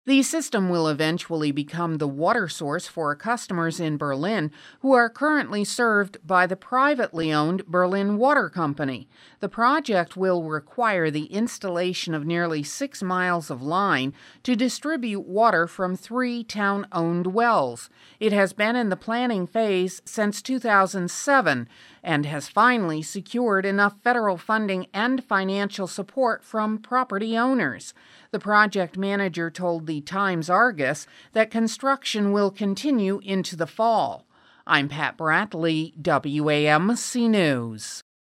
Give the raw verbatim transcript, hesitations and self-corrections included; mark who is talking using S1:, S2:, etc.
S1: The system will eventually become the water source for customers in Berlin who are currently served by the privately owned Berlin Water Company. The project will require the installation of nearly six miles of line to distribute water from three town-owned wells. It has been in the planning phase since two thousand seven and has finally secured enough federal funding and financial support from property owners. The project manager told the Times-Argus that construction will continue into the fall. I'm Pat Bradley, W A M C News.